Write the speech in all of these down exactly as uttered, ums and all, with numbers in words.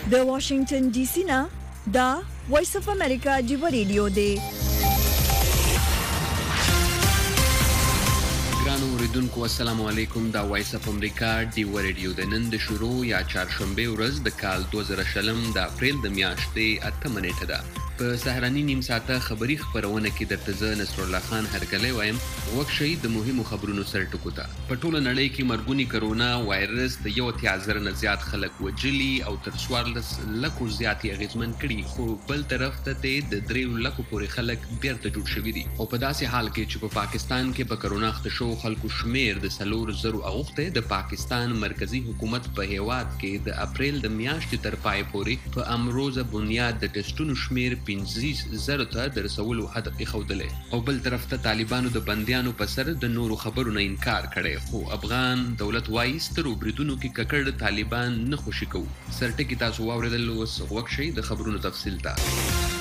د واشنگټن ډي سي نه دا وایس اف امریکا جیو ریډیو دی. ګرانو اوریدونکو السلام علیکم. دا وایس اف امریکا جیو ریډیو د نن د شروع یا چهارشنبه ورځ د کال دوه زره شلم د اپریل د میاشتې اتمه نیټه ده. په سهارني نیم ساعته خبری خبرونه کې درته زه نصر الله خان هرکلی وایم. وکشي د مهمو خبرونو سره ټکو ته. په ټوله نړۍ کې مرګونی کرونا وایرس د یو اتیا زره نه زیات خلک وجلی او تر څوارلس لکو زیات اغیزمن کړي، خو بل طرف ته د دریو لکو پورې خلک بیرته جوړ شوي دي. او په داسې حال کې چې په پاکستان کې په کرونا اخته شو خلکو شمیر د څلور زرو اوښته، د پاکستان مرکزی حکومت په هیواد کې د اپریل د میاشتې تر پای پورې په امروزه بنیاد د ټسټونو شمیر پنځه زره ته د رسولو هدف ایښودلی. او بل طرف ته طالبانو د بندیانو په سر د نورو خبرو نه انکار کړی، خو افغان دولت وایي سترو بریدونو کې ککړ طالبان نه خوشي کوو. سرټکي تاسو واورېدل، اوس وکشئ د خبرونو تفصیل ته.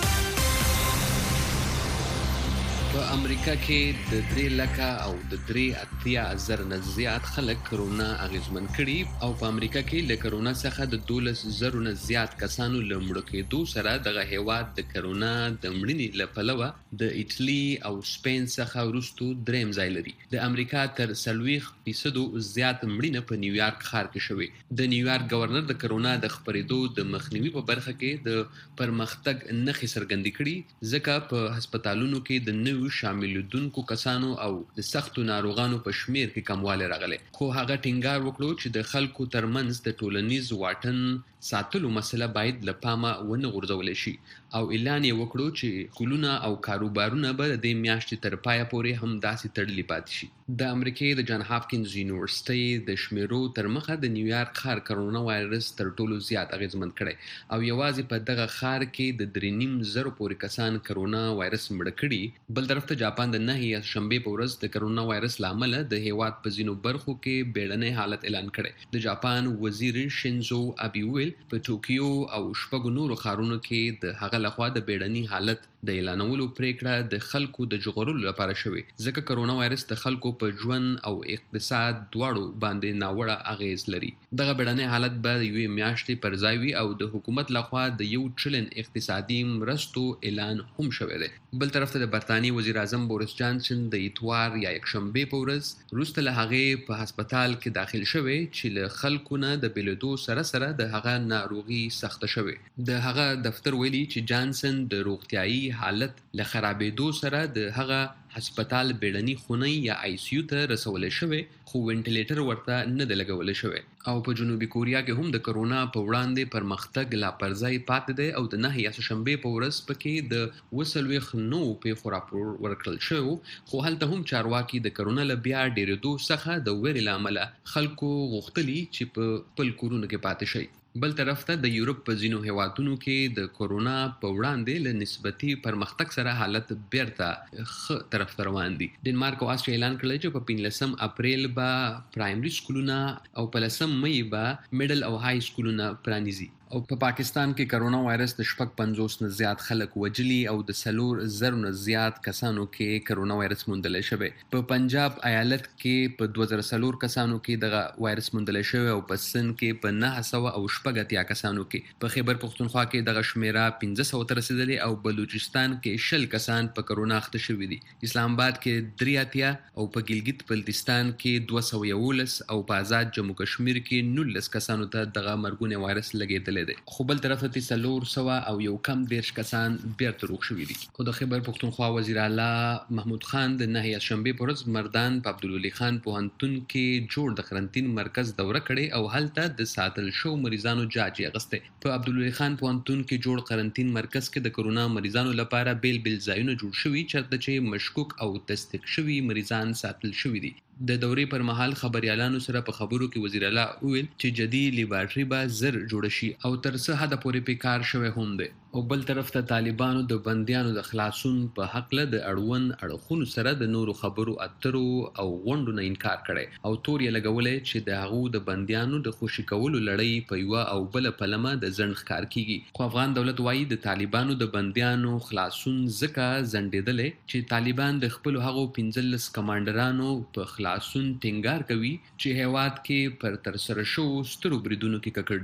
په امریکا کې د درې لکه او د درې اتیا زره نه زیات خلک کرونا اغیزمن کړي، او په امریکا کې له کرونا څخه د دولس زرو نه زیات کسانو له مړه کېدو سره دغه هیواد د کرونا د مړینې له پلوه د ایټالي او سپین څخه وروستو دریم ځای لري. د امریکا تر څلوېښت فیصدو زیات مړینه په نیویارک ښار کې شوې. د نیویارک گورنر د کرونا د خپرېدو د مخنیوي په برخه کې د پرمختګ نښې څرګندې کړي، ځکه په هسپتالونو کې د نوي شاملېدونکو کسانو او د سختو ناروغانو په شمیر کې کموالی راغلی. خو هغه ټینګار وکړو چې د خلکو ترمنځ د ټولنیز واټن ساتلو مسله باید له پامه ونه غورځولی شي، او اعلان یې وکړو چې کلونه او کاروبارونه به د دې میاشتې تر پایه پورې هم داسې تړلي پاتې شي. د امریکې د جان هاپکینز یونیورسټۍ د شمیرو تر مخه د نیویارک ښار کرونا وایرس تر ټولو زیات اغیزمن کړی، او یوازې په دغه ښار کې د درې نیم زرو پورې کسان کرونا وایرس مړه کړي. بل طرف ته جاپان د نهه شنبې په ورځ د کرونا وایرس له امله د هیواد په ځینو برخو کې بیړنی حالت اعلان کړی. د جاپان وزیر شینزو ابي ویل په ټوکیو او شپږو نورو ښارونو کې د هغه لخوا د بیړني حالت د اعلانولو پریکړه د خلکو د ژغورلو لپاره شوې، ځکه کرونا وایرس د خلکو په ژوند او اقتصاد دواړو باندې ناوړه اغیز لري. دغه بیړنی حالت به د یوې میاشتې پر ځای وي، او د حکومت لخوا د یو ټریلیون اقتصادي مرستو اعلان هم شوی دی. بل طرف ته د برطانیې وزیر اعظم بوریس جانسن د اتوار یا یکشنبې په ورځ وروسته له هغې په هسپتال کې داخل شوی چې له خلکو نه د بېلېدو سره سره د هغه ناروغي سخته شوې. د هغه دفتر ویلي چې جانسن د روغتیایي حالت له خرابېدو سره د هغه هسپتال بیړني خونې یا آی سی یو ته رسولی شوی، خو وینټیلیټر ورته نه دی لګولی شوی. او په جنوبي کوریا کې هم د کرونا په وړاندې پرمختګ لا پر ځای پاتې دی، او د نهه شنبې په ورځ پکې د اووه څلوېښت نوو پیښو راپور ورکړل شوی، خو هلته هم چارواکي د کرونا له بیا ډېرېدو څخه د ویرې له امله خلکو غوښتلي چې په خپل کورونو کې پاتې شي. بل طرف ته د یورپ په ځینو هیوادونو کې د کرونا په وړاندې له نسبتي پرمختګ سره حالت بیرته ښه طرف ته روان دي. ډنمارک او آسټریا اعلان کړی چې په پنځلسم اپریل به پرایمري سکولونه او په لسم مۍ به میډل او های سکولونه پرانیزي. او په پا پاکستان کې کرونا وایرس د شپږ پنځوس نه زیات خلک وجلی، او د څلور زرو نه زیات کسانو کې کرونا وایرس موندلی شوی. په پنجاب ایالت کې په دوه زره څلور کسانو کې دغه وایرس موندلی شوی، او په سند کې په نهه سوه او شپږ اتیا کسانو کې. په خیبر پښتونخوا کې دغه شمیره پنځه سوه ته رسېدلې، او بلوچستان کې شل کسان په کرونا اخته شوي دي. اسلام آباد کې درې اتیا، او په ګلګت بلتستان کې دوه سوه یولس، او په آزاد جموں کشمیر کې نولس کسانو ته دغه مرګونی وایرس لګېدلی. خو بل طرف ته څلور سوه او یو کم دېرش کسان بیرته روغ شوي دي. خو د خیبر پښتونخوا وزیر اعلی محمود خان د نهه شنبې په ورځ مردان په عبدالولي خان پوهنتون کې جوړ د قرنطین مرکز دوره کړې، او هلته د ساتل شو مریضانو جاج یې اخیستی. په عبدالولي خان پوهنتون کې جوړ قرنطین مرکز کې د کرونا مریضانو لپاره بیل بیل ځایونه جوړ شوي، چېرته چې مشکوک او تصدیق شوي مریضان ساتل شوي دي. د دورې پر مهال خبريالانو سره په خبرو کې وزیر اعلی وویل چې جدي لیبارټري به زر جوړ شي، او تر څه حده پورې په کار شوی هم دی. او بل طرف ته طالبانو د بندیانو د خلاصون په حقله د اړوند اړخونو سره د نورو خبرو اترو او غونډو نه انکار کړی، او تور یې لګولی چې د هغو د بندیانو د خوشي کولو لړۍ په یوه او بله پلمه د ځنډ ښکار کیږي. خو افغان دولت وایي د طالبانو د بندیانو خلاصون ځکه ځنډېدلی چې طالبان د خپلو هغو پنځلس کمانډرانو په خلاصون ټینګار کوي چې هیواد کې پر ترسره شوو سترو بریدونو کې ککړ دي.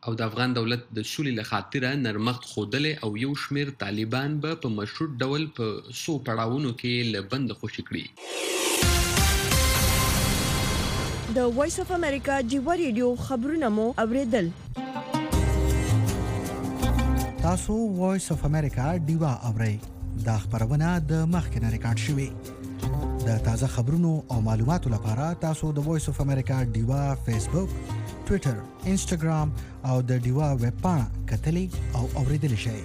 او د افغان دولت د سولې له خاطره نرمښت ښودلی او یو شمېر طالبان به په مشروط ډول په څو پړاوونو کې له بند خوشي کړي. د وایس اف امریکا جیوا ریډیو خبرونه مو اوریدل. تاسو وایس اف امریکا ډیوا اورئ. دا خبرونه د مخکنه ریکارډ شوې. د تازه خبرونو او معلوماتو لپاره تاسو د وایس اف امریکا ډیوا فیسبوک، ټوئیټر، انسټاګرام او د ډیوا ویب پاڼه کتلې او اوریدل شئ.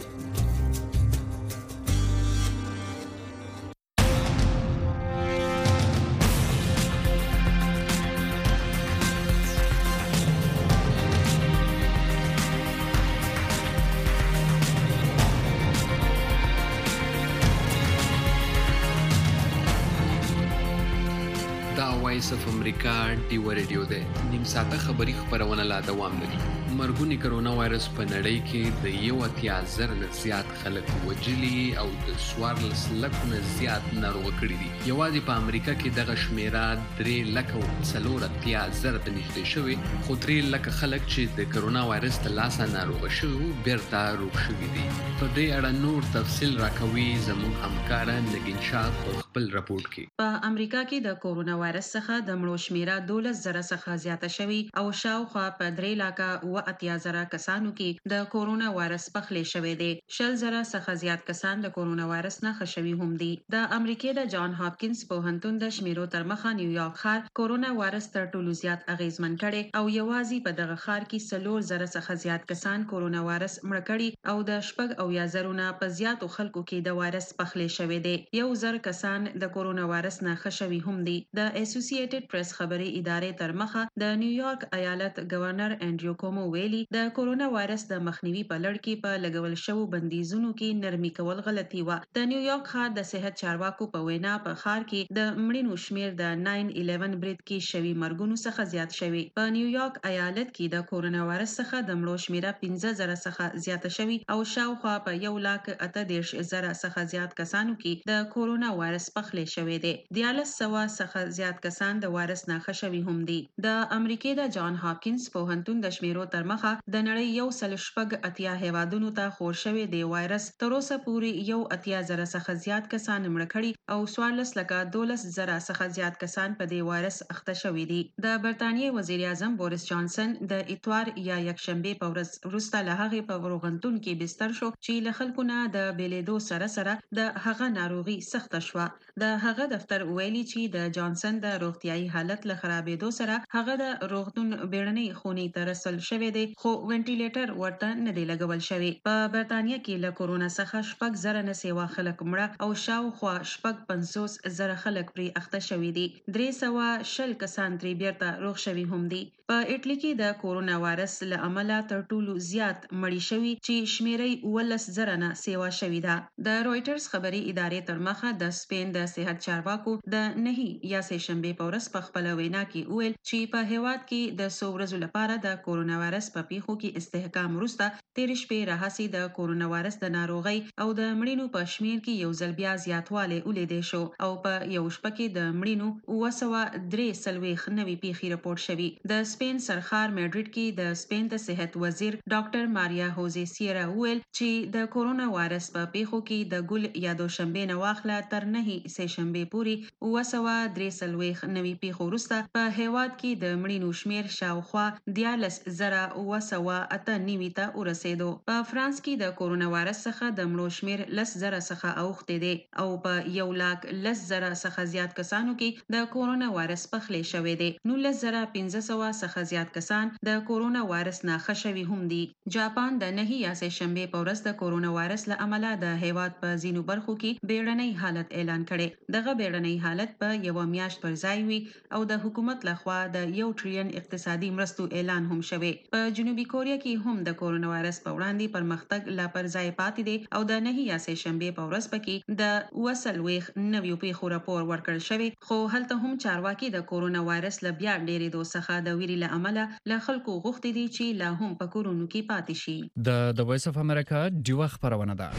وایس اف امریکا ډیوا ریډیو ده. نیم ساعته خبری خبرونه لا دوام لري. مرګونی کرونا وایرس په نړۍ کې د یو اتیا زر نه زیات خلک وجلی او د څوارلس لکو نه زیات ناروغ کړي دي. یوازې په امریکا کې دغه شمیره درې لکه او څلور اتیا زر ته نږدې شوی، خو درې لکه خلک چې د کرونا وایرس ته لاسه ناروغ شوي بیرته روغ شوي دي. په دې اړه نور تفصیل راکوي زموږ همکار نگین شاه په خپل راپورټ کې. په امریکا کې د کرونا وایرس څخه د مړو شمیره دولس زره څخه زیاته شوې او شاوخوا په درې لکه اوه اتیا زره کسانو کې د کرونا وایرس پخلی شوی دی. شل زره څخه زیات کسان د کرونا وایرس نه ښه شوي هم دي. د امریکا د جان هاپکینز پوهنتون د شمیرو تر مخه نیویارک ښار کرونا وایرس تر ټولو زیات اغیزمن کړي او یوازې په دغه ښار کې څلور زره څخه زیات کسان کرونا وایرس مړ کړي او د شپږ اویا زره نه په زیاتو خلکو کې د وایرس پخلی شوی دی. یو زر کسان د کرونا وایرس نه ښه شوي هم دي. د اسوسییټډ پریس خبري ادارې تر مخه د نیویارک ایالت گورنر انډریو کومو ویلي د کرونا وایرس د مخنیوي په لړ کې په لګول شوو بندیزونو کې نرمي کول غلطي و. د نیویارک ښار د صحت چارواکو په وینا په ښار کې د مړینو شمیر د ناین الیون برید کې شوي مرګونو څخه زیات شوي. په نیویارک ایالت کې د کرونا وایرس څخه د مړو شمیره پنځه زره څخه زیاته شوي او شاوخوا په یو لاک اته دېرش زره څخه زیات کسانو کې د کرونا وایرس پخلی شوی دی. دیارلس سوه څخه زیات کسان د وایرس نه ښه شوي هم دي. د امریکا د جان هاپکینز پوهنتون د شمیرو تر مخه د نړۍ یو سل شپږ اتیا هیوادونو ته خور شوی دی وایرس تر اوسه پورې یو اتیا زره څخه زیات کسان مړه کړي او څوارلس لکه دولس زره څخه زیات کسان په دې وایرس اخته شوي دي. د برتانیې وزیر اعظم بوریس جانسن د اتوار یا یکشنبه په ورځ وروسته له هغې په روغتون کې بستر شو چې له خلکو نه د بیلیدو سره سره د هغه ناروغي سخته شوه. د هغه دفتر ویلي چې د جانسن د روغتیايي حالت له خرابېدو سره هغه د روغتون بیړنۍ خونې ته رسول شوی دی خو وینټیلیټر ورته نه دی لګول شوی. په برتانیې کې له کورونا څخه شپږ زره نه سیوا خلک مړه او شاوخوا شپږ پنځوس زره خلک پرې اخته شوي دي. درې سوه شل کسان ترې بیرته روغ شوي هم دي. په اټلی کې د کورونا وایرس له امله تر ټولو زیات مړي شوي چې شمیره اوولس زره نه سیوا شوي ده. د رويټرز خبري ادارې تر مخه د سپین د صحت چارواکو د نهي یا سه شنبه په ورځ په خپل وینا کې ویل چې په هیواد کې د څو ورځو لپاره د کورونا وایرس په پیښو کې استحکام وروسته تیر شپې راهسي د کورونا وایرس د ناروغي او د مړینو په شمیر کې یو ځل بیا زیاتوالی ولیدل شو او په یو شپه کې د مړینو اوه سوه درې څلوېښت نوي پیښې راپور شوي. د سپین سرخار میډریډ کې د سپین د صحت وزیر ډاکټر ماریا هوزي سیرا ویل چې د کورونا وایرس په پیښو کې د ګل یا دوشنبه نه واخله تر نهي سه شنبه پورې اوه سوه درې څلوېښت نوي پیښو وروسته په هیواد کې د مړینو شمیر شاوخوا دیارلس زره اوه سوه اته نوي ته ورسېدو. په فرانس کې د کورونا وایرس څخه د مړو شمیر لس زره څخه اوښتی دی او په یو لاک لس زره څخه زیات کسانو کې د کورونا وایرس پخلی شوی دی. نولس زره پنځه سوه څخه زیات کسان د کورونا وایرس نه ښه شوي هم دي. جاپان د نهي یا سه شنبه په ورځ د کورونا وایرس له امله د هیواد په ځینو برخو کې بیړنۍ حالت اعلان کړي. دغه بیړنۍ حالت په یو میاشت پر ځای وي او د حکومت لخوا د یو ټریلیون اقتصادي مرستو اعلان هم شوی. په جنوبي کوریا کې هم د کورونا وایرس په وړاندې پرمختګ لا پر ځای پاتې دی او د نهي یا سه شنبه په ورځ پکې د اوه څلوېښت نویو پیښو راپور ورکړل شوی خو هلته هم چارواکي د کورونا وایرس له بیا ډېرېدو څخه د ویرې له امله له خلکو غوښتي دي چې لا هم په کورونو کې پاتې شي. د د وایس اف امریکا ډیوا خبرونه ده.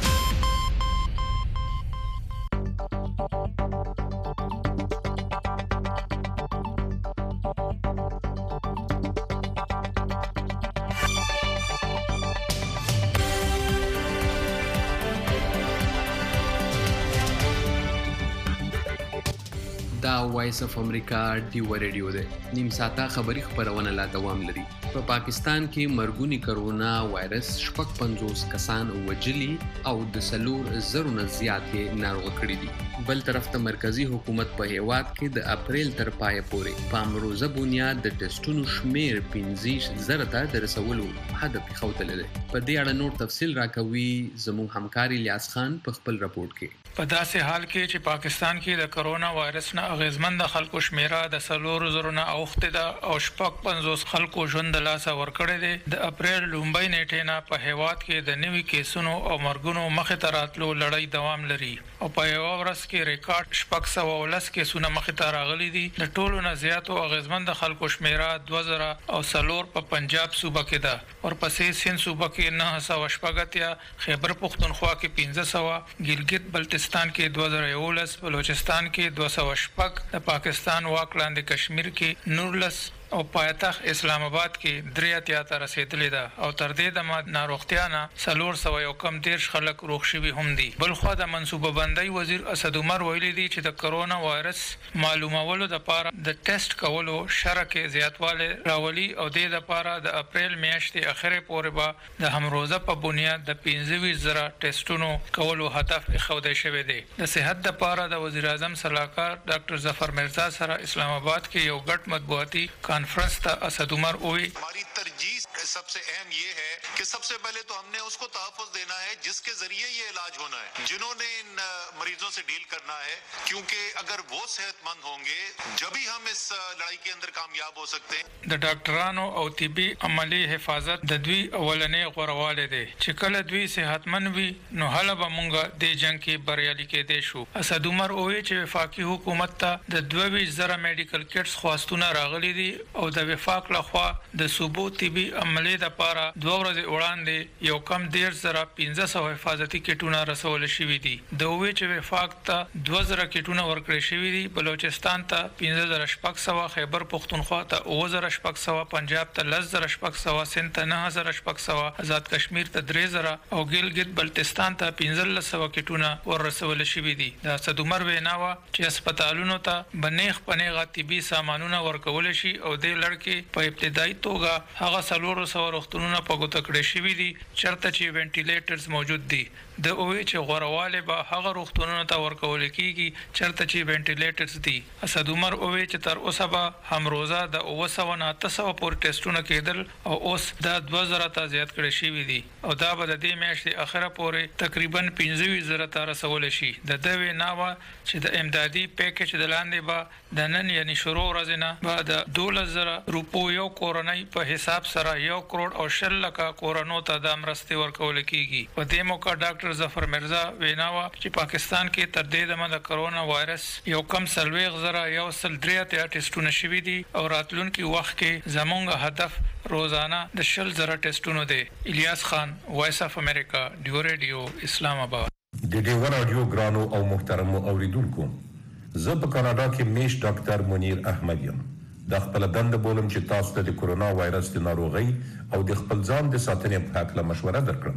دا وایس اف امریکا ډیو ریډیو دی. نیم ساعته خبری خبرونه لا دوام لري. په پا پاکستان کې مرګونی کرونا وایرس شپږ پنځوس کسان وجلی او د سلور زرونه زیاتې ناروغ کړي دي. بل طرف ته مرکزی حکومت په هیواد کې د اپریل تر پای پورې په امروزه بنیاد د ټیسټونو شمیر پنځه زره ته د رسولو هدف خوتل دی. په دې اړه نور تفصیل راکوي زموږ همکار الیاس خان په خپل راپورټ کې. په داسې حال کې چې پاکستان کې د کرونا وایرس نه اغیزمن خلکو شمیره د سلور زرونه اوخته ده او شپږ پنځوس خلکو ژوند د لاسه ورکړی دی. د اپریل لومبۍ نیټې نه په هیواد کې د نوي کیسونو او مرګونو مخې ته راتلو لړۍ دوام لري او په یو ورځ کې ریکارډ شپږ سوه ولس کیسونه مخې ته راغلي دي. د ټولو نه زیاتو اغیزمن خلکو شمیره دوه زره او سلور په پنجاب صوبه کې ده. ورپسې سند صوبه کې نه سوه شپږ اتیا، خیبر پختونخوا کې پنځه سوه، ګلګت بلتستان کې دوه زره یولس، بلوچستان کې دوه سوه شپږ، د پاکستان واک لاندې کشمیر کې نورلس او پایتخت اسلام آباد کې درې اتیا ته رسیدلې ده او تر دې د ناروغتیا نه څلور سوه یو کم دېرش خلک روغ شوي هم دي. بلخوا د منصوبه بندۍ وزیر اسد عمر ویلي دي چې د کرونا وایرس معلومولو دپاره د ټیسټ کولو شرح کې زیاتوالی راولي او دې دپاره د اپریل میاشتې اخرې پورې به د همروزه په بنیاد د پنځه ویشت زره ټیسټونو کولو هدف ایښودی شوی دی. د صحت دپاره د وزیر اعظم صلاحکار ډاکټر ظفر مرزا سره اسلام آباد کې یو ګډ مطبوعاتي کانفرنس تھا. اسد عمر ہوئی ہماری ترجیح سب سے اہم یہ ہے کہ سب سے پہلے تو ہم نے اس کو تحفظ دینا ہے جس کے ذریعے یہ علاج ہونا ہے، جنہوں نے ان مریضوں سے ڈیل کرنا ہے، کیونکہ اگر وہ صحت مند ہوں گے جبھی ہم اس لڑائی کے اندر کامیاب ہو سکتے ہیں. د ډاکټرانو او طبي عملی حفاظت د دوی اولنې غوړوالی دی چې کله دوی صحتمند وي نو هله به مونږ دې جنګ کې بریالي کېدی شو. اسد عمر وویل چې وفاقي حکومت ته د دوه ویشت زره میډیکل کټس خواستونه راغلي دي او د وفاق لخوا د صوبو طبي عملې دپاره دوه ورځې وړاندې یو کم دېرش زره پنځه سوه حفاظتي کټونه رسول شوي دي. د وویل چې وفاق ته دوه زره کټونه ورکړی شوي دي، بلوچستان ته پنځه زره شپږ سوه، خیبر پختونخوا ته اووه زره شپږ سوه، پنجاب ته لس زره شپږ سوه، سند ته نهه زره شپږ سوه، آزاد کشمیر ته درې زره او ګلګت بلتستان ته پنځلس سوه کټونه ورسول شوي دي. د اسد عمر وینا وه چې هسپتالونو ته به نیغ په نیغه طبي سامانونه ورکولی شي او دې لړ کې په ابتدایي توګه هغه څلورو سوه روغتونونه په ګوته کړی شوي دي چېرته چې وینټیلیټرز موجود دي. د وویل چې غوره به هغه روغتونونو ته ورکول کېږي چېرته چې وینټیلیټرز دي. اسد عمر وویل چې تر اوسه به همروزه د اووه سوه نه اته سوه پورې ټیسټونه کېدل او اوس دا دوه زره ته زیات کړی شوي دي او دا به د دې میاشتې اخره پورې تقریبا پنځه ویشت زره ته رسولی شي. د ده وینا وه چې د امدادي پیکج د لاندې به د نن یعنې شروع ورځې نه به د دولس زره روپو یو کورنۍ په حساب سره یو کروڑ او شل لکه کورنو ته دا مرستې ورکول کېږي. په دې موقع ډاکټر ظفر مرزا وینا وه چې پاکستان کې تر دې دمه د کرونا وایرس یو کم څلوېښت زره یو سل درې اتیا ټیسټونه شوي دي او راتلونکي وخت کې زموږ هدف روزانه د شل زره ټیسټونو دی. الیاس خان، وایس اف امریکا، ډیو ریډیو، اسلام آباد. د ډیو رادیو ګرانو او محترمو اوریدونکو، زه په کاناډا کې میش ډاکټر منیر احمد یم. دا خپل دنده بولم چې تاسو ته د کرونا وایرس د ناروغۍ او د خپل ځان د ساتنې په هکله مشوره درکړم.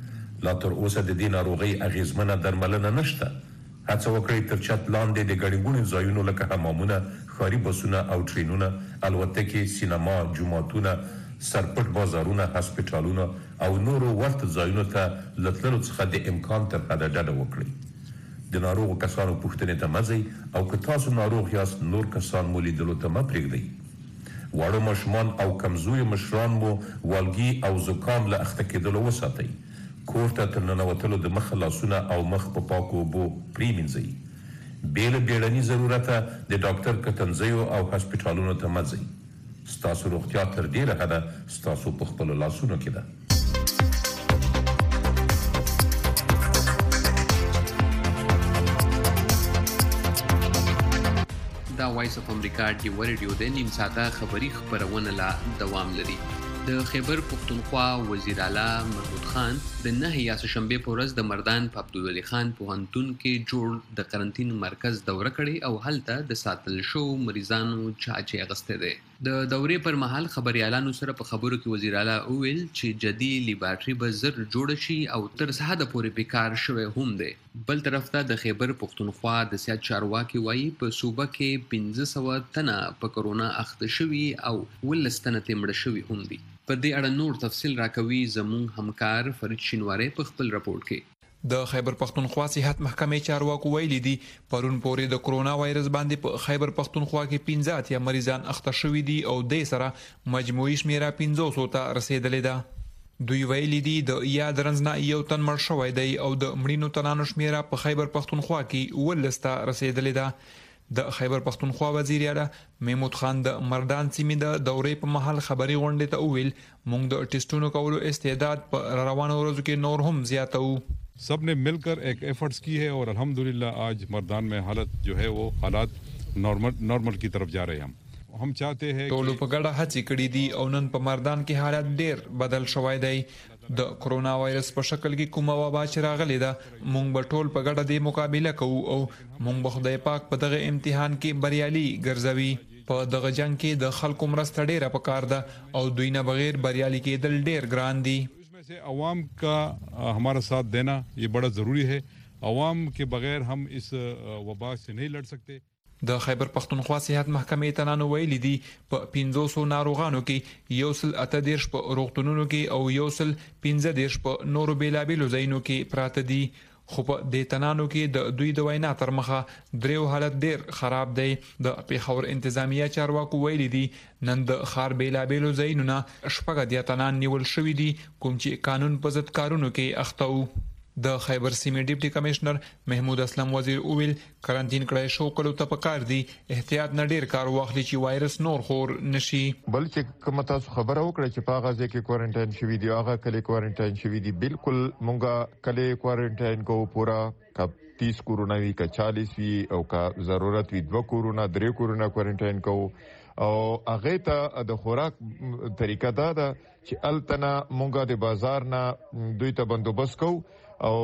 لا تر اوسه د دې ناروغۍ اغیزمنه درملنه نشته. هڅه وکړئ تر چت لاندې د ګڼې ګوڼې ځایونو لکه حمامونه، ښاري بسونه او ټرینونه، الوتکې، سینما، جوماتونه، سرپټ بازارونه، هسپتالونه او نورو ورته ځایونو ته له تللو څخه د امکان تر حده ډډه وکړئ. د ناروغو کسانو پوښتنې ته مه ځئ او که تاسو ناروغ یاست نور کسان مو لیدلو ته مه پرېږدئ. واړه ماشومان او کمزوري مشران مو والګي او زکام له اخته کېدلو وساتئ. کور ته تر ننوتلو د مخه لاسونه او مخ په پاکو اوبو پرېمینځئ. بې له بیړني ضرورته د ډاکټر کتنځیو او هسپتالونو ته مه ځئ. ستاسو روغتیا تر ډېره حده ستاسو په خپلو لاسونو کې ده. دا وایس اف امریکا ډیو ریډیو د نیم ساعته خبری خبرونه لا دوام لري. د خیبر پختونخوا وزیر اعلی محمود خان د نه یا شنبه په ورځ د مردان په عبدالولي خان پوهنتون کې جوړ د قرنطین مرکز دوره کړې او هلته د ساتل شو مریضانو چاچي اغسته ده. د دورې پر مهال خبريالانو سره په خبرو کې وزیر اعلی وویل چې جدي لیبارټري به زر جوړ شي او تر سهاده پورې بیکار شوی هم ده. بل طرف ته د خیبر پختونخوا د سیاست چارواکي وایي په صوبه کې پنځه سوه تنه په کرونا اخته شوي او ولس تنه مړه شوي هم دي. په دې اړه نور تفصیل راکوي زموږ همکار فرید شینواری په خپل راپور کې. د خیبر پختونخوا صحت محکمې چارواکو ویلي دي پرون پورې د کرونا وایرس باندې په خیبر پختونخوا کې پنځه اتیا مریضان اخته شوي دي او د سره مجموعي شمیره پنځه سوه ته رسیدلې ده. دوی ویلي دي د یا درنځنه یو تن مړ شوی دی او د مړینو تنانو شمیره په خیبر پختونخوا کې ولس ته رسیدلې ده. د خیبر پختونخوا وزیر اعلی محمود خان د مردان سیمې د دورې په محل خبري غونډې ته وویل موږ د ټیسټونو کولو استعداد په روانو ورځو کې نور هم زیاتو. सब ने मिलकर एक एफर्ट्स की है और अल्हम्दुलिल्लाह आज मर्दान में हालत जो है वो हालात नॉर्मल नॉर्मल की तरफ जा रहे हैं. हम हम चाहते हैं ټولو په ګډه هڅې کړې دي او نن په مردان کې حالت ډیر بدل شوی دی. د کرونا وایرس په شکل کې کومه وبا چې راغلې ده مونږ به ټول په ګډه د مقابله کوو او مونږ به خدای پاک په دغه امتحان کې بریالي ګرځوي. په دغه جنگ کې د خلکو مرسته ډیره پکار ده او دوی نه بغیر بریالي کېدل ډیر ګران دي. से अवाम का हमारा साथ देना ये बड़ा ज़रूरी है. अवाम के बगैर हम इस वबा से नहीं लड़ सकते. د خیبر پختونخوا صحت محکمې تنانو ویلي دي په پنځه سوه ناروغانو کې یو سل اته دیرش په روغتونونو کې او یو سل پنځه دیرش په نورو بیلابیلو ځایونو کې پراته دي. خو په دې تنانو کې د دوی د وینا تر مخه دریو حالت ډیر خراب دی. د پیښور انتظامیه چارواکو ویلي دي نن د ښار بیلابیلو ځایونو شپږ اتیا تنان نیول شوي دي کوم چې قانون په ضد کارونو کې اخته وو. د خیبر سیمې ډیپټي کمشنر محمود اسلم وزیر اویل کرنټین کړای شو کلو ته پکار دی احتیاط نه ډیر کار واخلي چې وایرس نور خور نشي. بل چې کوم تاسو خبره وکړه چې په غزه کې کوارنټاین شوی دی هغه کله کوارنټاین شوی دی بالکل مونږه کله کوارنټاین کو پورا کب تیس کورونا وی کا چالیس وی او کا ضرورت وی دو کورونا درې کورونا کوارنټاین کو او هغه ته د خوراک طریقه دا ده چې التنا مونږه د بازار نه دوی ته بندوبست کو او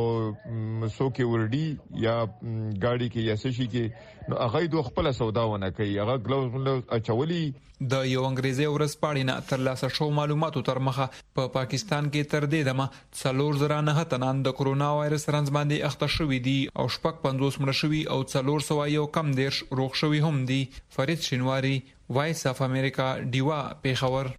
سو کې ورډي یا ګاډي کې یا سشي کې نو هغه دوه خپل سوداونه کوي هغه ګلوز اچولي. د یو انګریزي ورسپاړی نه تر لاسه شو معلوماتو تر مخه په پا پاکستان کې تر دې دمه څلور زره نه تنان د کرونا وایرس رنځ باندې اخته شوی دي او شپږ پنځوس مړه شوي او څلور سوه یو کم دیرش روغ شوي هم دي. فرید شینواری وایس اف امریکا ډیوا پیښور.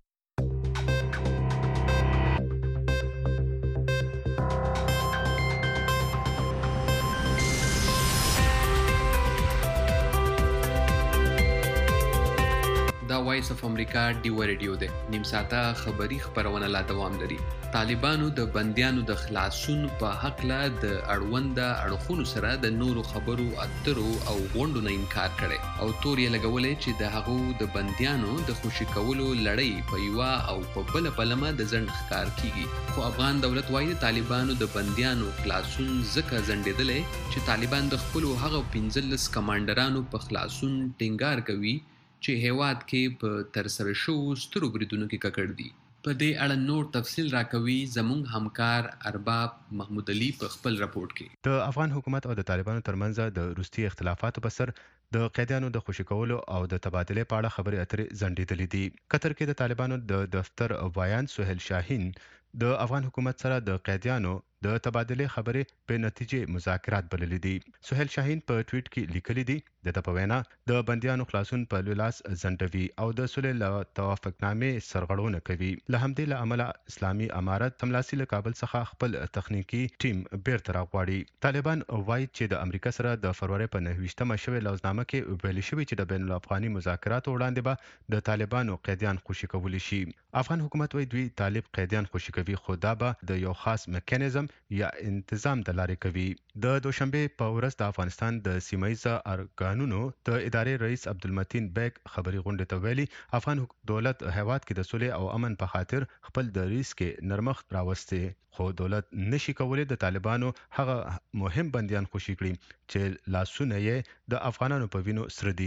دا وایس اف امریکا ډیوا ریډیو ده. نیم ساعته خبری خبرونه لا دوام لري. طالبانو د بندیانو د خلاصون په حق لا د اړوند اړخونو سره د نورو خبرو اترو او غونډو نه انکار کړي او تور یې لګولې چې د هغو د بندیانو د خوشی کولو لړۍ په یوا او په بل بلمه د ځند ښکار کیږي. خو افغان دولت وایي طالبانو د بندیانو خلاصون ځکه ځندېدلې چې طالبان د خپل هغه پنځلس کمانډرانو په خلاصون ټینګار کوي چې هیواد کې په تر سره شو سترو بریدونو کې ککړ دي. په دې اړه نور تفصیل راکوي زموږ همکار ارباب محمود علي په خپل راپورټ کې. د افغان حکومت او د طالبانو ترمنځ د روسي اختلافاتو په سر د قیدیانو د خوشی کولو او د تبادله په اړه خبرې اترې ځنډېدلې دي. قطر کې د طالبانو د دفتر وایان سهیل شاهین د افغان حکومت سره د قیدیانو د تبادله خبرې په نتیجه مذاکرات بللې دي. سهیل شاهین په ټویټ کې لیکلي دي د تپوینا د بندیانو خلاصون په لولاس زندوی او د صلح توافقنامې سرغړونه کوي. له همدې له عمله اسلامي امارت سملاسي له کابل څخه خپل تخنیکی ټیم بیرته راغواړي. طالبان وایي چې د امریکا سره د فروری په نهویشتمه شوې لوزنامه کې ویل شوی چې د بین الافغاني مذاکراتو وړاندې به د طالبانو قیدیان خوشی کولی شي. افغان حکومت وایي دوی طالب قیدیان خوشی کوي خو دا به د یو خاص میکانیزم یا انتظام د لارې کوي. د دوشنبه په ورځ د افغانستان د سیمایي ارګانونو د ادارې رئیس عبدالمتین بیگ خبري غونډه ته ویلي افغان دولت هیواد کې د صلح او امن په خاطر خپل دریس کې نرمښت راوستي خو دولت نشي کولای د طالبانو هغه مهم بندیان خوشی کړي چې لاسونه یې د افغانانو په وینو سره دي.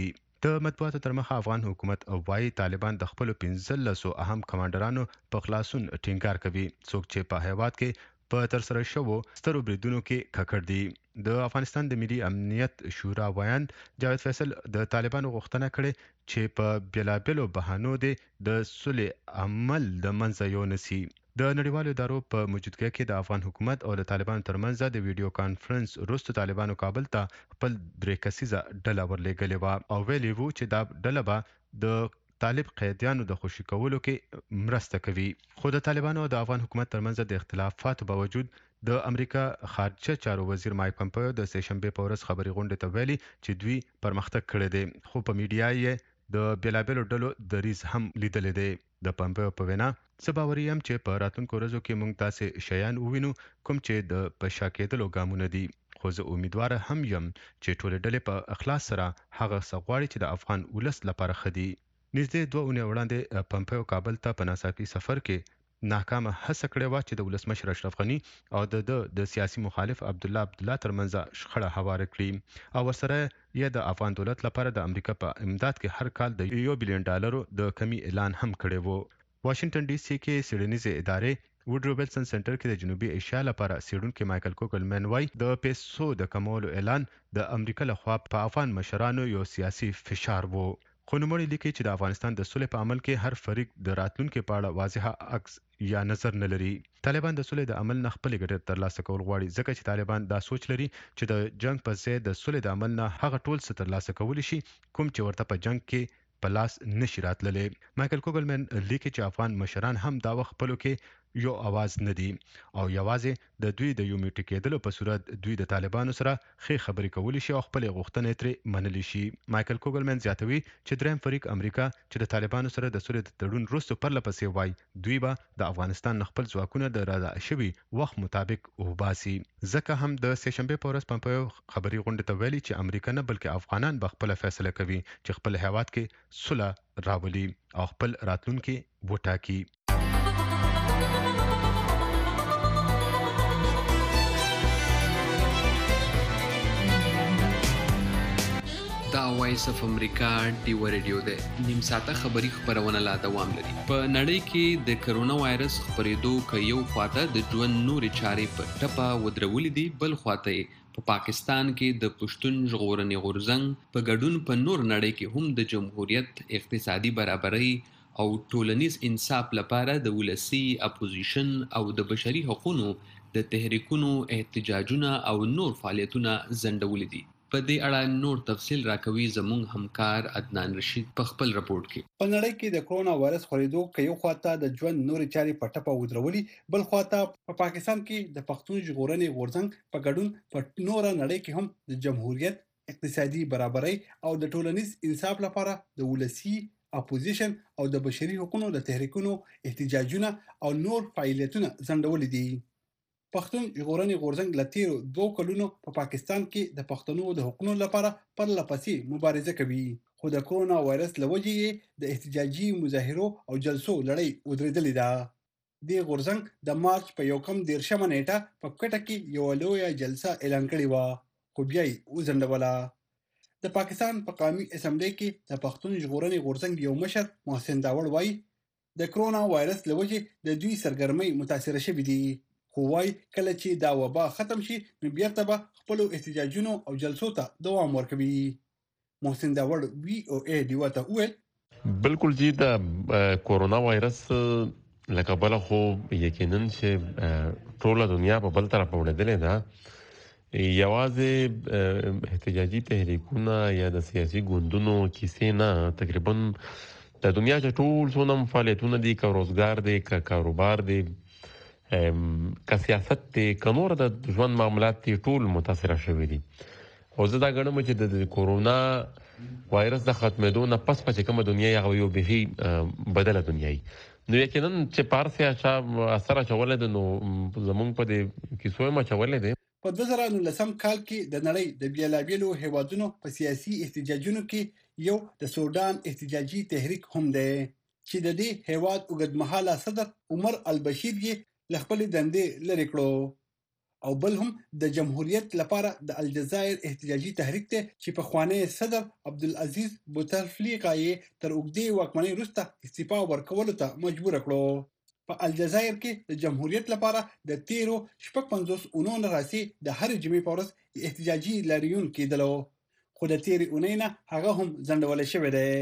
د مطبوعاتو تر مخه افغان حکومت وايي طالبان د خپل پنځلسو اهم کمانډرانو په خلاصون ټینګار کوي څوک چې په هیواد کې په تر سره شوو سترو بریدونو کې ککړ دي د افغانستان د ملي امنیت شورا ویاند جاوید فیصل د طالبانو غوښتنه کړې چې په بیلابلو بهانو د صلح عمل د منځ یو نسی د نړیوالو ادارو په موجودګۍ کې د افغان حکومت او د طالبانو ترمنځ د ویډیو کانفرنس وروسته طالبانو کابل ته خپل درې کسیزه ډله ورلېږلې وه او ویلي وو چې دا ډله به د طالب قیدیانو د خوشي کولو کې مرسته کوي خو د طالبانو او د افغان حکومت ترمنځ د اختلافاتو باوجود د امریکا خارجه چارو وزیر مایک پمپیو د سه شنبه په ورځ خبري غونډه ته ویلي چې دوی پرمختګ کړی دی خو په میډیا یې د بیلابلو ډلو دریز هم لیدل دي د پمپیو په وینا څه باوري هم چې په راتلونکو ورځو کې موږ تاسې شیان ووینو کوم چې د پشا کېدلو ګامونه دي خو زه امیدواره هم یم چې ټول ډلې په اخلاص سره هغه څه غواړي چې د افغان ولس لپاره ښه دي نږدې دوه اونۍ وړاندې پمپیو کابل ته په ناڅاپي سفر کې ناکامه هڅه کړې وه چې د ولسمشر اشرف غني او د د سیاسي مخالف عبدالله عبدالله ترمنځ شخړه هواره کړي او ورسره یې د افغان دولت لپاره د امریکا په امداد کې هر کال د یو بلین ډالرو د کمی اعلان هم کړی وو واشنگټن ډي سي کې سیډنیزې ادارې وډ روبلسن سنټر کې د جنوبي ایشیا لپاره سیډونکو مایکل کوګلمن وایي د پیسو د کمولو اعلان د امریکا لخوا په افغان مشرانو یو سیاسي فشار وو خو نوموړي لیکي چې د افغانستان د صلح په عمل کې هر فریق د راتلونکو په اړه واضحه عکس یا نظر نه لري طالبان د صلح د عمل نه خپل ګټه ترلاسه کول غواړي ځکه چې طالبان دا سوچ لري چې د جنگ په ځای د صلح د عمل نه هغه ټول څه ترلاسه کولی شي کوم چې ورته په جنگ کې په لاس نشي راتللی مایکل کوګلمن لیکي چې افغان مشران هم دا وخت خپلو کې یو आवाज نه دي او یوازې د دوی د یو میټ کېدلو په صورت دوی د طالبانو سره ښه خبرې کولی شي او خپل غوښتنې ترې منلی شي مایکل کوګلمن زیاتوي چې دریم فریق امریکا چې د طالبانو سره د صلح د تړون وروسته پرله پسې وای دوی به د افغانستان خپل ځواکونه د راځه شوي وخت مطابق وباسي ځکه هم د سه شنبه په ورځ پمپیو خبري غونډه ته ویلي چې امریکا نه بلکې افغانان به خپل فیصله کوي چې خپل هیواد کې صلح راولي او خپل راتلونکي وټاکي دا وایس اف امریکا ډیو ریډیو ده نیم ساعته خبری خبرونه لا دوام لري په نړۍ کې د کرونا وایرس خبرېدو کې یو خواته د ژوند نورې چارې په ټپه ودرولې دي بل خواته په پاکستان کې د پښتون ژغورنې غورځنګ په ګډون په نور نړۍ کې هم د جمهوریت اقتصادي برابرۍ او ټولنیز انصاف لپاره د ولسی اپوزیشن او د بشري حقوقو د تحریکونو احتجاجونه او نور فعالیتونه ځنډولې دي په دې اړه نور تفصیل راکوي زموږ همکار عدنان رشید په خپل رپورت کې په نړۍ کې د کرونا وایرس خورېدو کې یو خواته د ژوند نورې چارې په ټپه ودرولې بل خواته په پاکستان کې د پښتون ژغورنې غورځنګ په ګډون په نور نړۍ کې هم د جمهوریت اقتصادي برابرۍ او د ټولنیز انصاف لپاره د ولسی اپوزیشن او د بشري حقوقو د تحریکونو احتجاجونه او نور فعالیتونه ځنډولې دي پښتون ژغورنې غورځنګ لتیرو دوه کلونو په پا پاکستان کې د پښتنو د حقوقو لپاره پرله پسې مبارزه کوي خو د کرونا وایرس لوجې د احتجاجي مظاهرو او جلسو لړۍ ودرېدلې ده د غورځنګ د مارچ په یو کم دیرشمه نیټه په کوټه کې یو لویه جلسه اعلان کړې و خو بیا یې وځنډوله د پاکستان په قومي اسمبلی کې د پښتون ژغورنې غورځنګ یو مشر محسن داوړ وایي د کرونا وایرس لوجې د دوی سرګرمۍ متاثره شوې دي خو وايي کله چې دا وبا ختم شي نو بیرته به خپل احتجاجونو او جلسو ته دوام ورکوي محسن داوړ وی او ای ډیو ته وویل بالکل جی دا کورونا وایرس لکه بل خو یقینا چې ټول دنیا په بل طرف وړاندې ده یوازې احتجاجي تحریکونه یا د سیاسي ګوندونو کیسې نه تقریبا د دنیا ټول څونه فعالیتونه دي که روزګار دي که کاروبار دي که سیاست دی که نور د ژوند معاملات دی ټول متاثره شوي دي او زه دا ګڼم چې د کورونا وایرس د ختمېدو نه پس په چې کومه دنیا یې هغه یو بیخي بدله دنیا وي نو یقینا چې په هر څه چا اثر اچولی دی نو زموږ په دې کیسو یې اچولی دی په دوه زره نولسم کال کې د نړۍ د بیلابیلو هیوادونو په سیاسي احتجاجونو کې یو د سودان احتجاجي تحریک هم دی چې د دې هیواد اوږدمهاله صدر عمر البشیر یې له خپلې دندې لرې کړو او بل هم د جمهوریت لپاره د الجزایر احتجاجي تحریک ته چې په خوانی صدر عبدالعزیز بوتفلیقه یې تر اوږدې واکمنۍ وروسته استعفا ورکولو ته مجبور کړو. په الجزایر کې د جمهوریت لپاره د تیرو شپږ پنځوس اونو نه راځي د هر جمعې په ورځ احتجاجي لاریون کېدلو، خو د تیرې اونۍ نه هغه هم ځنډول شوی دی.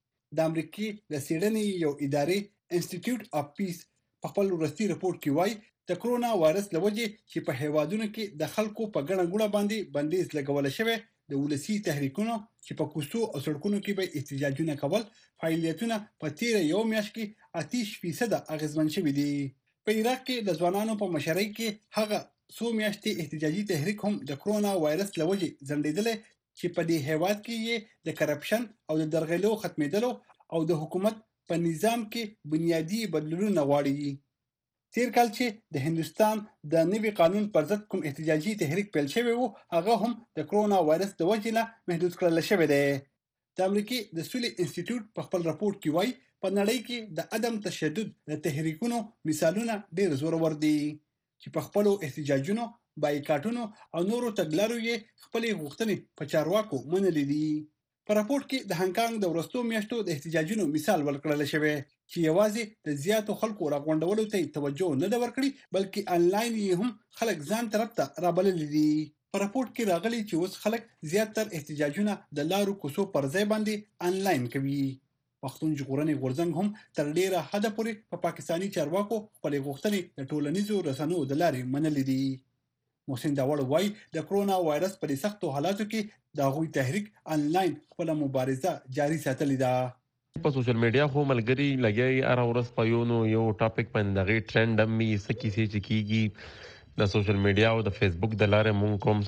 د امریکای د سیډني یو ادارې انسټیټیوټ اف پیس په خپل وروستي رپورټ کې وایي د کرونا وایرس له وجې چې په هیوادونو کې د خلکو په ګڼه ګوڼه باندې بندیز لګول شوی، د ولسي تحریکونو چې په کوڅو او سړکونو کې به احتجاجونه کول فعالیتونه په تیره یو میاشت کې اتیش فیصده اغیزمن شوي دي. په عراق کې د ځوانانو په مشرۍ کې هغه څو میاشتې احتجاجي تحریک هم د کرونا وایرس له وجې ځنډېدلی چې په دې هیواد کې یې د کرپشن او د درغلو ختمېدلو او د حکومت په نظام کې بنیادی بدلونونه غواړي. تیر کال چې د هندستان د نوي قانون پر ضد کوم احتجاجي تحریک پیل شوی و، هغه هم د کرونا وایرس د وجې نه محدود کړل شوی دی. د امریکای د سولې انسټیټیوټ په خپل راپورټ کې وایي په نړۍ کې د عدم تشدد د تحریکونو مثالونه ډېر زورور دي چې په خپلو احتجاجونو، بایکاټونو او نورو تګلارو یې خپلې غوښتنې په چارواکو منلې دي. په راپورټ کې د هانګ کانګ د وروستو میاشتو د احتجاجونو مثال ورکړل شوی چې یوازې د زیاتو خلکو راغونډولو ته توجه نه ده ورکړي، بلکې انلاین یې هم خلک ځان طرف ته رابللي دي. په راپورټ کې راغلي چې اوس خلک زیاتره احتجاجونه د لارو کوڅو پر ځای باندې انلاین کوي. پښتون ژغورنې غورځنګ هم تر ډیره حده پورې په پاکستاني چارواکو خپلې غوښتنې د ټولنیزو رسنیو د لارې منلې دي. محسن داوړ وایي د کرونا وایرس په دې سختو حالاتو کې د هغوی تحریک انلاین خپله مبارزه جاري ساتلې ده. په سوشل میډیا خو ملګري لګي هر ورځ په یو نو یو ټاپک باندې دغه ټرند هم می سکی سي چې کیږي د سوشل میډیا او د فیسبوک د لارې مونږ کوم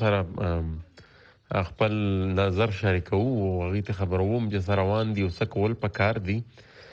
سره خپل نظر شریکو او هغه ته خبروم چې سره روان دي او څه کول پکار دي.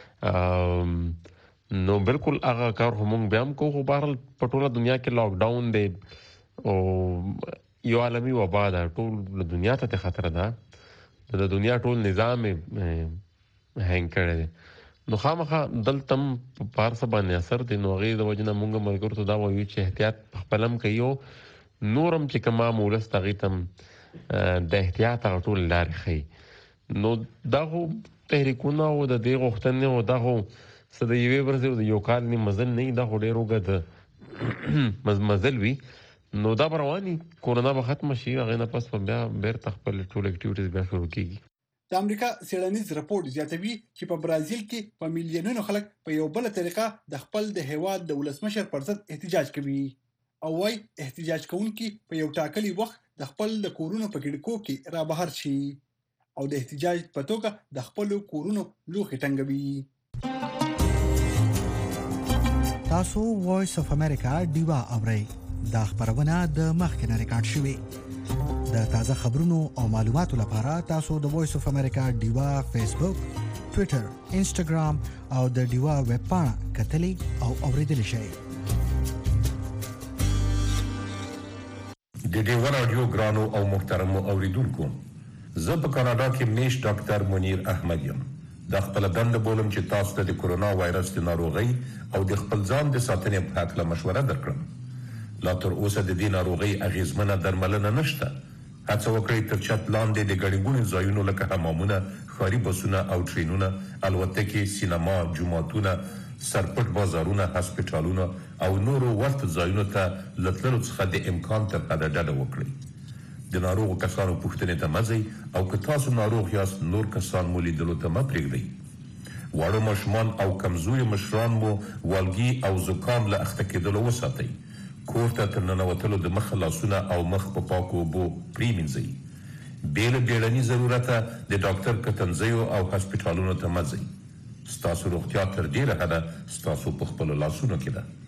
نو بالکل هغه کار هم بیا هم کوو، بهر په ټوله دنیا کې لاک ډاون دی او یو عالمي وبا ده، ټول دنیا ته خطر ده، د دنیا ټول نظام هنګ کړی دی. نو خامخا دلته هم په هر څه باندې اثر دی. نو هغې د وجې نه مونږ ملګرو ته دا وایو چې احتیاط په خپل هم کوي او نور هم چې کوم عام ولس ته هغې ته هم د احتیاط هغه ټول لارې ښیي. نو دا خو تحریکونه او د دې غوښتنې او دا خو څه د یوې ورځې او د یو کال نه مزل نه وي، دا خو ډېر اوږد مزل وي. نو دا به رواني کورونا به ختمه شي، هغې نه پس به بیا بیرته خپل ټول اکټیویټیز بیا شروع کېږي. د امریکا څېړنیز راپورټ زیاتوي چې په برازیل کې په میلیونونو خلک په یو بله طریقه د خپل د هیواد د ولسمشر پر ضد احتجاج کوي او وايي احتجاج کوونکي په یو ټاکلي وخت د خپل د کورونو په کړکیو کې را بهر شي او د احتجاج په توګه د خپل کورونو لوښي ټنګوي. تاسو وایس اف امریکا ډیوا اورئ. دا خبرونه د مخکنه ریکارډ شوې. د تازه خبرونو او معلوماتو لپاره تاسو د وایس اف امریکا ډیوا فیسبوک، ټوئیټر، انسټاګرام او د ډیوا ویب پاڼه کتلی او اوریدلی شئ. د ډیوا رادیو ګرانو او محترمو اوریدونکو، زه په کاناډا کې میش ډاکټر منیر احمد یم. د خپل دند بولم چې تاسو ته د کرونا وایرس د ناروغۍ او د خپل ځان د ساتنې په اړه مشوره درکړم. لا تر اوسه د دې ناروغۍ اغیزمنه درملنه نشته. هڅه وکړئ تر چت لاندې د ګڼې ګوڼې ځایونو لکه حمامونه، ښاري بسونه او ټرینونه، الوتکې، سینما، جوماتونه، سرپټ بازارونه، هسپتالونه او نورو ورته ځایونو ته له تللو څخه د امکان تر حده ډډه وکړئ. د ناروغو کسانو پوښتنې ته مه ځئ او که تاسو ناروغ یاست نور کسان مو لیدلو ته مه پرېږدئ. واړه ماشومان او کمزوري مشران مو والګي او زکام له اخته کېدلو وساتئ. کور ته تر ننوتلو د مخ لاسونه او مخ په پاکو اوبو پرېمینځئ. بې له بیړني ضرورته د ډاکټر کتنځیو او هسپتالونو ته مه ځئ. ستاسو روغتیا تر ډېره حده ستاسو په خپلو لاسونو کې ده.